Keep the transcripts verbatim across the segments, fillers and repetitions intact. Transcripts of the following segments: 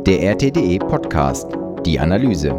Der R T D E-Podcast, die Analyse.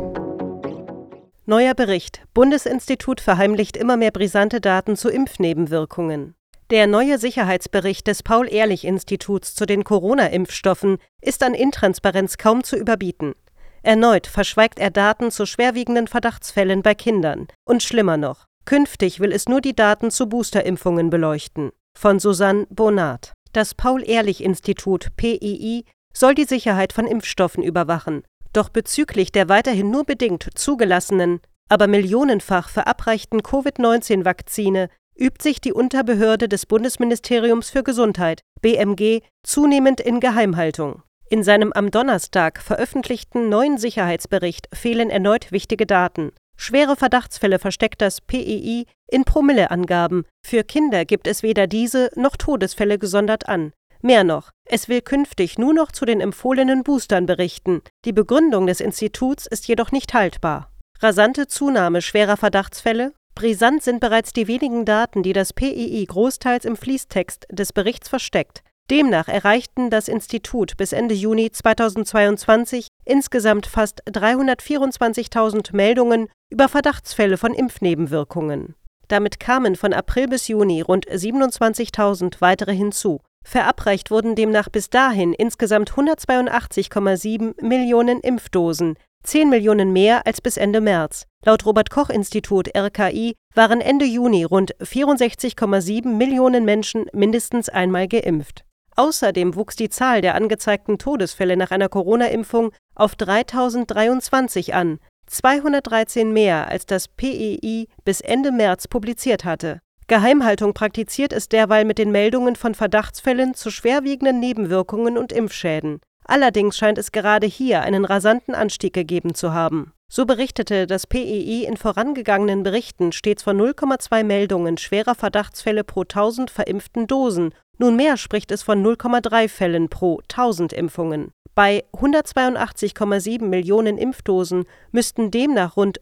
Neuer Bericht. Bundesinstitut verheimlicht immer mehr brisante Daten zu Impfnebenwirkungen. Der neue Sicherheitsbericht des Paul-Ehrlich-Instituts zu den Corona-Impfstoffen ist an Intransparenz kaum zu überbieten. Erneut verschweigt er Daten zu schwerwiegenden Verdachtsfällen bei Kindern. Und schlimmer noch, künftig will es nur die Daten zu Boosterimpfungen beleuchten. Von Susanne Bonat. Das Paul-Ehrlich-Institut P E I soll die Sicherheit von Impfstoffen überwachen. Doch bezüglich der weiterhin nur bedingt zugelassenen, aber millionenfach verabreichten Covid neunzehn Vakzine übt sich die Unterbehörde des Bundesministeriums für Gesundheit, B M G, zunehmend in Geheimhaltung. In seinem am Donnerstag veröffentlichten neuen Sicherheitsbericht fehlen erneut wichtige Daten. Schwere Verdachtsfälle versteckt das P E I in Promilleangaben. Für Kinder gibt es weder diese noch Todesfälle gesondert an. Mehr noch, es will künftig nur noch zu den empfohlenen Boostern berichten. Die Begründung des Instituts ist jedoch nicht haltbar. Rasante Zunahme schwerer Verdachtsfälle? Brisant sind bereits die wenigen Daten, die das P E I großteils im Fließtext des Berichts versteckt. Demnach erreichten das Institut bis Ende Juni zweitausendzweiundzwanzig insgesamt fast dreihundertvierundzwanzigtausend Meldungen über Verdachtsfälle von Impfnebenwirkungen. Damit kamen von April bis Juni rund siebenundzwanzigtausend weitere hinzu. Verabreicht wurden demnach bis dahin insgesamt hundertzweiundachtzig Komma sieben Millionen Impfdosen, zehn Millionen mehr als bis Ende März. Laut Robert-Koch-Institut R K I waren Ende Juni rund vierundsechzig Komma sieben Millionen Menschen mindestens einmal geimpft. Außerdem wuchs die Zahl der angezeigten Todesfälle nach einer Corona-Impfung auf dreitausenddreiundzwanzig an, zweihundertdreizehn mehr als das P E I bis Ende März publiziert hatte. Geheimhaltung praktiziert es derweil mit den Meldungen von Verdachtsfällen zu schwerwiegenden Nebenwirkungen und Impfschäden. Allerdings scheint es gerade hier einen rasanten Anstieg gegeben zu haben. So berichtete das P E I in vorangegangenen Berichten stets von null Komma zwei Meldungen schwerer Verdachtsfälle pro tausend verimpften Dosen. Nunmehr spricht es von null Komma drei Fällen pro tausend Impfungen. Bei hundertzweiundachtzig Komma sieben Millionen Impfdosen müssten demnach rund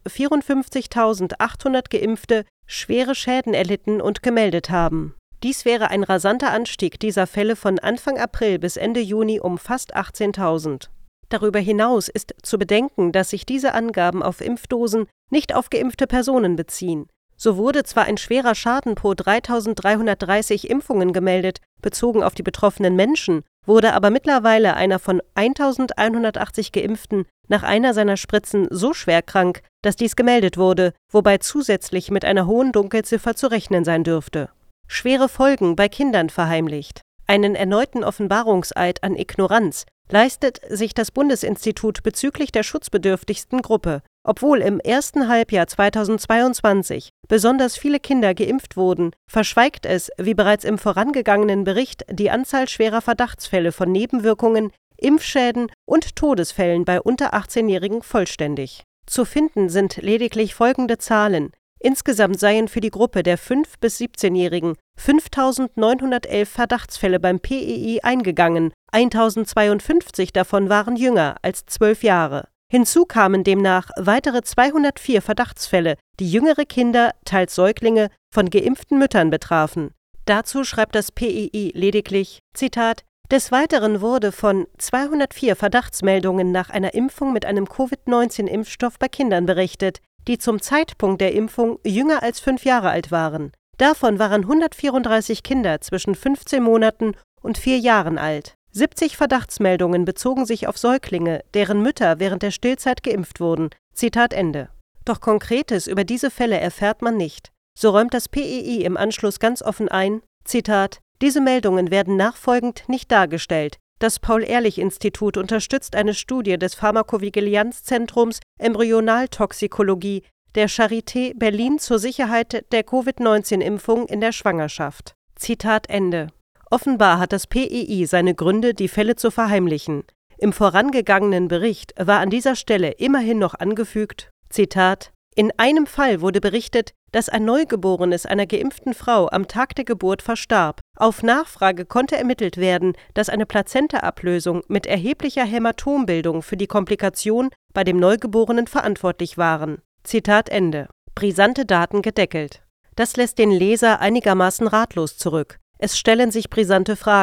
vierundfünfzigtausendachthundert Geimpfte schwere Schäden erlitten und gemeldet haben. Dies wäre ein rasanter Anstieg dieser Fälle von Anfang April bis Ende Juni um fast achtzehntausend. Darüber hinaus ist zu bedenken, dass sich diese Angaben auf Impfdosen nicht auf geimpfte Personen beziehen. So wurde zwar ein schwerer Schaden pro dreitausenddreihundertdreißig Impfungen gemeldet, bezogen auf die betroffenen Menschen, wurde aber mittlerweile einer von eintausendeinhundertachtzig Geimpften nach einer seiner Spritzen so schwer krank, dass dies gemeldet wurde, wobei zusätzlich mit einer hohen Dunkelziffer zu rechnen sein dürfte. Schwere Folgen bei Kindern verheimlicht. Einen erneuten Offenbarungseid an Ignoranz leistet sich das Bundesinstitut bezüglich der schutzbedürftigsten Gruppe. Obwohl im ersten Halbjahr zweitausendzweiundzwanzig besonders viele Kinder geimpft wurden, verschweigt es, wie bereits im vorangegangenen Bericht, die Anzahl schwerer Verdachtsfälle von Nebenwirkungen, Impfschäden und Todesfällen bei unter achtzehnjährigen vollständig. Zu finden sind lediglich folgende Zahlen. Insgesamt seien für die Gruppe der fünf- bis siebzehnjährigen fünftausendneunhundertelf Verdachtsfälle beim P E I eingegangen, eintausendzweiundfünfzig davon waren jünger als zwölf Jahre. Hinzu kamen demnach weitere zweihundertvier Verdachtsfälle, die jüngere Kinder, teils Säuglinge, von geimpften Müttern betrafen. Dazu schreibt das P E I lediglich, Zitat, des Weiteren wurde von zweihundertvier Verdachtsmeldungen nach einer Impfung mit einem Covid neunzehn Impfstoff bei Kindern berichtet, die zum Zeitpunkt der Impfung jünger als fünf Jahre alt waren. Davon waren hundertvierunddreißig Kinder zwischen fünfzehn Monaten und vier Jahren alt. siebzig Verdachtsmeldungen bezogen sich auf Säuglinge, deren Mütter während der Stillzeit geimpft wurden. Zitat Ende. Doch Konkretes über diese Fälle erfährt man nicht. So räumt das P E I im Anschluss ganz offen ein, Zitat, diese Meldungen werden nachfolgend nicht dargestellt. Das Paul-Ehrlich-Institut unterstützt eine Studie des Pharmakovigilanzzentrums Embryonaltoxikologie der Charité Berlin zur Sicherheit der Covid neunzehn Impfung in der Schwangerschaft. Zitat Ende. Offenbar hat das P E I seine Gründe, die Fälle zu verheimlichen. Im vorangegangenen Bericht war an dieser Stelle immerhin noch angefügt, Zitat, in einem Fall wurde berichtet, dass ein Neugeborenes einer geimpften Frau am Tag der Geburt verstarb. Auf Nachfrage konnte ermittelt werden, dass eine Plazentaablösung mit erheblicher Hämatombildung für die Komplikation bei dem Neugeborenen verantwortlich waren. Zitat Ende. Brisante Daten gedeckelt. Das lässt den Leser einigermaßen ratlos zurück. Es stellen sich brisante Fragen.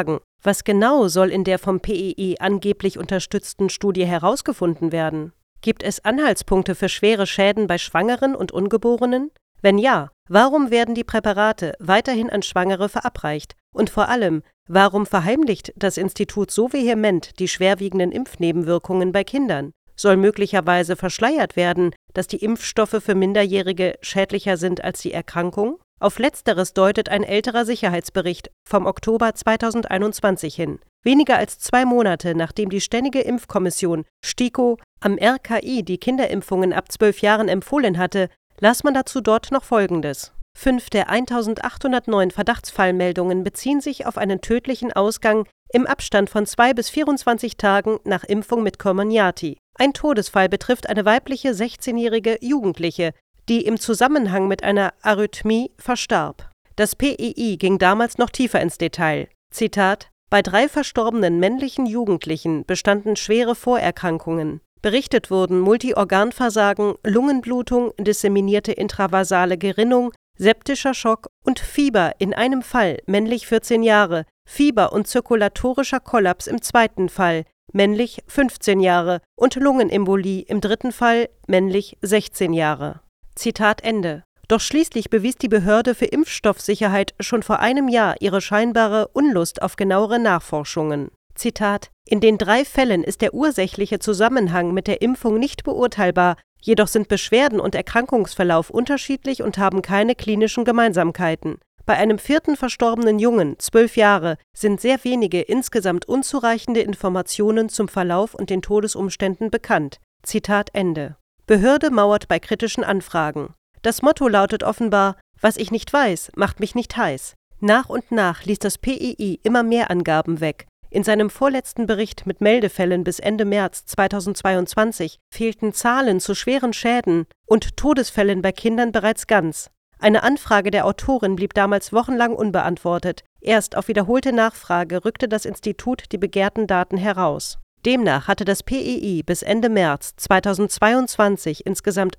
Was genau soll in der vom P E I angeblich unterstützten Studie herausgefunden werden? Gibt es Anhaltspunkte für schwere Schäden bei Schwangeren und Ungeborenen? Wenn ja, warum werden die Präparate weiterhin an Schwangere verabreicht? Und vor allem, warum verheimlicht das Institut so vehement die schwerwiegenden Impfnebenwirkungen bei Kindern? Soll möglicherweise verschleiert werden, dass die Impfstoffe für Minderjährige schädlicher sind als die Erkrankung? Auf Letzteres deutet ein älterer Sicherheitsbericht vom Oktober zweitausendeinundzwanzig hin. Weniger als zwei Monate, nachdem die Ständige Impfkommission STIKO am R K I die Kinderimpfungen ab zwölf Jahren empfohlen hatte, las man dazu dort noch Folgendes. Fünf der eintausendachthundertneun Verdachtsfallmeldungen beziehen sich auf einen tödlichen Ausgang im Abstand von zwei bis vierundzwanzig Tagen nach Impfung mit Comirnaty. Ein Todesfall betrifft eine weibliche sechzehnjährige Jugendliche, die im Zusammenhang mit einer Arrhythmie verstarb. Das P E I ging damals noch tiefer ins Detail. Zitat: Bei drei verstorbenen männlichen Jugendlichen bestanden schwere Vorerkrankungen. Berichtet wurden Multiorganversagen, Lungenblutung, disseminierte intravasale Gerinnung, septischer Schock und Fieber in einem Fall, männlich vierzehn Jahre, Fieber und zirkulatorischer Kollaps im zweiten Fall, männlich fünfzehn Jahre und Lungenembolie im dritten Fall, männlich sechzehn Jahre. Zitat Ende. Doch schließlich bewies die Behörde für Impfstoffsicherheit schon vor einem Jahr ihre scheinbare Unlust auf genauere Nachforschungen. Zitat: In den drei Fällen ist der ursächliche Zusammenhang mit der Impfung nicht beurteilbar, jedoch sind Beschwerden und Erkrankungsverlauf unterschiedlich und haben keine klinischen Gemeinsamkeiten. Bei einem vierten verstorbenen Jungen, zwölf Jahre, sind sehr wenige insgesamt unzureichende Informationen zum Verlauf und den Todesumständen bekannt. Zitat Ende. Behörde mauert bei kritischen Anfragen. Das Motto lautet offenbar: Was ich nicht weiß, macht mich nicht heiß. Nach und nach ließ das P E I immer mehr Angaben weg. In seinem vorletzten Bericht mit Meldefällen bis Ende März zweitausendzweiundzwanzig fehlten Zahlen zu schweren Schäden und Todesfällen bei Kindern bereits ganz. Eine Anfrage der Autorin blieb damals wochenlang unbeantwortet. Erst auf wiederholte Nachfrage rückte das Institut die begehrten Daten heraus. Demnach hatte das P E I bis Ende März zweitausendzweiundzwanzig insgesamt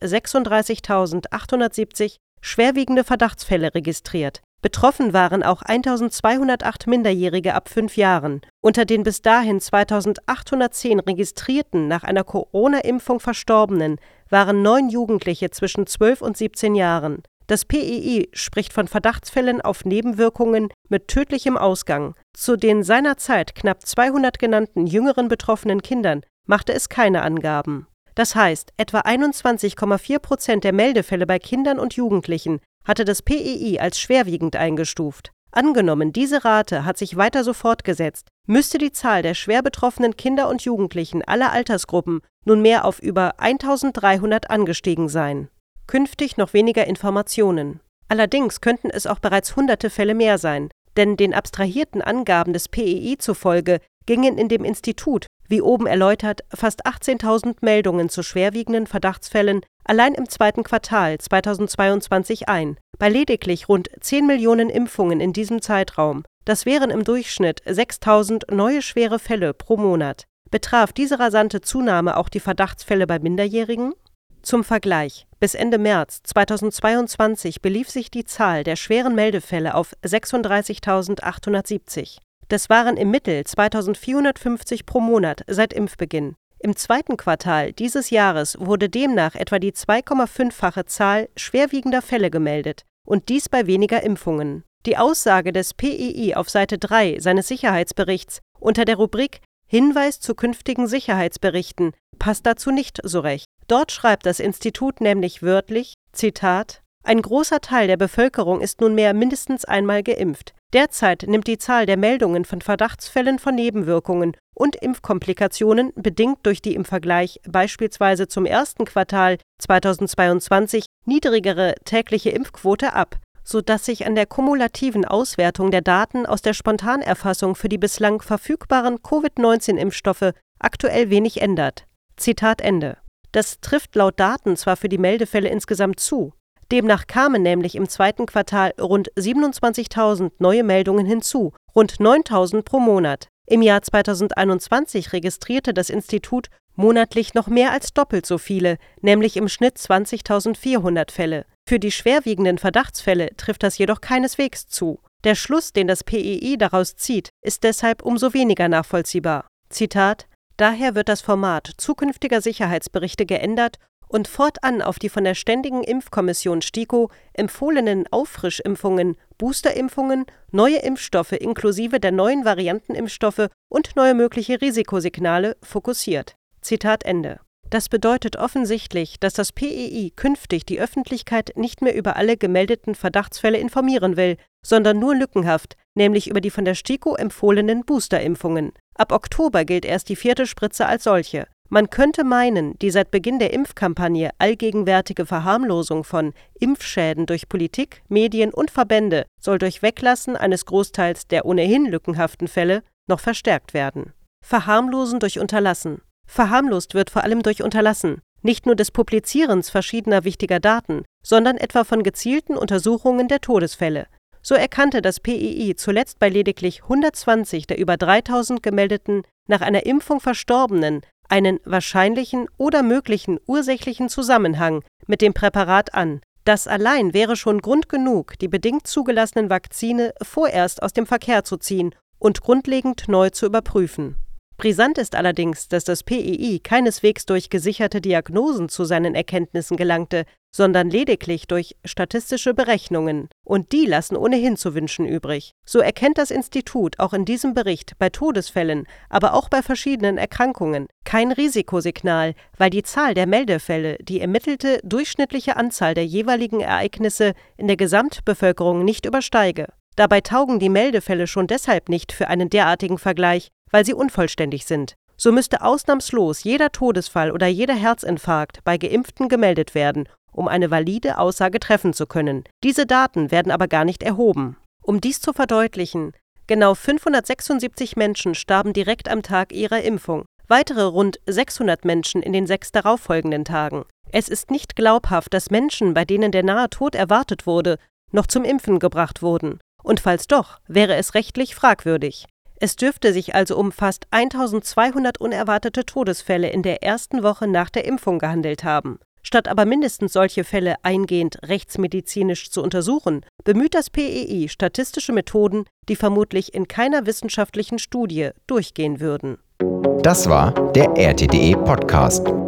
sechsunddreißigtausendachthundertsiebzig schwerwiegende Verdachtsfälle registriert. Betroffen waren auch eintausendzweihundertacht Minderjährige ab fünf Jahren. Unter den bis dahin zweitausendachthundertzehn registrierten nach einer Corona-Impfung Verstorbenen waren neun Jugendliche zwischen zwölf und siebzehn Jahren. Das P E I spricht von Verdachtsfällen auf Nebenwirkungen mit tödlichem Ausgang. Zu den seinerzeit knapp zweihundert genannten jüngeren betroffenen Kindern machte es keine Angaben. Das heißt, etwa einundzwanzig Komma vier Prozent der Meldefälle bei Kindern und Jugendlichen hatte das P E I als schwerwiegend eingestuft. Angenommen, diese Rate hat sich weiter so fortgesetzt, müsste die Zahl der schwer betroffenen Kinder und Jugendlichen aller Altersgruppen nunmehr auf über eintausenddreihundert angestiegen sein. Künftig noch weniger Informationen. Allerdings könnten es auch bereits hunderte Fälle mehr sein, denn den abstrahierten Angaben des P E I zufolge gingen in dem Institut, wie oben erläutert, fast achtzehntausend Meldungen zu schwerwiegenden Verdachtsfällen allein im zweiten Quartal zweitausendzweiundzwanzig ein, bei lediglich rund zehn Millionen Impfungen in diesem Zeitraum. Das wären im Durchschnitt sechstausend neue schwere Fälle pro Monat. Betraf diese rasante Zunahme auch die Verdachtsfälle bei Minderjährigen? Zum Vergleich: Bis Ende März zweitausendzweiundzwanzig belief sich die Zahl der schweren Meldefälle auf sechsunddreißigtausendachthundertsiebzig. Das waren im Mittel zweitausendvierhundertfünfzig pro Monat seit Impfbeginn. Im zweiten Quartal dieses Jahres wurde demnach etwa die zwei Komma fünffache Zahl schwerwiegender Fälle gemeldet, und dies bei weniger Impfungen. Die Aussage des P E I auf Seite drei seines Sicherheitsberichts unter der Rubrik Hinweis zu künftigen Sicherheitsberichten passt dazu nicht so recht. Dort schreibt das Institut nämlich wörtlich, Zitat: Ein großer Teil der Bevölkerung ist nunmehr mindestens einmal geimpft. Derzeit nimmt die Zahl der Meldungen von Verdachtsfällen von Nebenwirkungen und Impfkomplikationen bedingt durch die im Vergleich beispielsweise zum ersten Quartal zweitausendzweiundzwanzig niedrigere tägliche Impfquote ab, sodass sich an der kumulativen Auswertung der Daten aus der Spontanerfassung für die bislang verfügbaren Covid neunzehn Impfstoffe aktuell wenig ändert. Zitat Ende. Das trifft laut Daten zwar für die Meldefälle insgesamt zu. Demnach kamen nämlich im zweiten Quartal rund siebenundzwanzigtausend neue Meldungen hinzu, rund neuntausend pro Monat. Im Jahr zweitausendeinundzwanzig registrierte das Institut monatlich noch mehr als doppelt so viele, nämlich im Schnitt zwanzigtausendvierhundert Fälle. Für die schwerwiegenden Verdachtsfälle trifft das jedoch keineswegs zu. Der Schluss, den das P E I daraus zieht, ist deshalb umso weniger nachvollziehbar. Zitat: Daher wird das Format zukünftiger Sicherheitsberichte geändert und fortan auf die von der Ständigen Impfkommission STIKO empfohlenen Auffrischimpfungen, Boosterimpfungen, neue Impfstoffe inklusive der neuen Variantenimpfstoffe und neue mögliche Risikosignale fokussiert. Zitat Ende. Das bedeutet offensichtlich, dass das P E I künftig die Öffentlichkeit nicht mehr über alle gemeldeten Verdachtsfälle informieren will, sondern nur lückenhaft, nämlich über die von der STIKO empfohlenen Boosterimpfungen. Ab Oktober gilt erst die vierte Spritze als solche. Man könnte meinen, die seit Beginn der Impfkampagne allgegenwärtige Verharmlosung von Impfschäden durch Politik, Medien und Verbände soll durch Weglassen eines Großteils der ohnehin lückenhaften Fälle noch verstärkt werden. Verharmlosen durch Unterlassen. Verharmlost wird vor allem durch Unterlassen, nicht nur des Publizierens verschiedener wichtiger Daten, sondern etwa von gezielten Untersuchungen der Todesfälle. So erkannte das P E I zuletzt bei lediglich hundertzwanzig der über dreitausend gemeldeten nach einer Impfung Verstorbenen einen wahrscheinlichen oder möglichen ursächlichen Zusammenhang mit dem Präparat an. Das allein wäre schon Grund genug, die bedingt zugelassenen Vakzine vorerst aus dem Verkehr zu ziehen und grundlegend neu zu überprüfen. Brisant ist allerdings, dass das P E I keineswegs durch gesicherte Diagnosen zu seinen Erkenntnissen gelangte, sondern lediglich durch statistische Berechnungen. Und die lassen ohnehin zu wünschen übrig. So erkennt das Institut auch in diesem Bericht bei Todesfällen, aber auch bei verschiedenen Erkrankungen kein Risikosignal, weil die Zahl der Meldefälle die ermittelte durchschnittliche Anzahl der jeweiligen Ereignisse in der Gesamtbevölkerung nicht übersteige. Dabei taugen die Meldefälle schon deshalb nicht für einen derartigen Vergleich, weil sie unvollständig sind. So müsste ausnahmslos jeder Todesfall oder jeder Herzinfarkt bei Geimpften gemeldet werden, um eine valide Aussage treffen zu können. Diese Daten werden aber gar nicht erhoben. Um dies zu verdeutlichen: Genau fünfhundertsechsundsiebzig Menschen starben direkt am Tag ihrer Impfung, weitere rund sechshundert Menschen in den sechs darauffolgenden Tagen. Es ist nicht glaubhaft, dass Menschen, bei denen der nahe Tod erwartet wurde, noch zum Impfen gebracht wurden. Und falls doch, wäre es rechtlich fragwürdig. Es dürfte sich also um fast eintausendzweihundert unerwartete Todesfälle in der ersten Woche nach der Impfung gehandelt haben. Statt aber mindestens solche Fälle eingehend rechtsmedizinisch zu untersuchen, bemüht das P E I statistische Methoden, die vermutlich in keiner wissenschaftlichen Studie durchgehen würden. Das war der R T D E Podcast.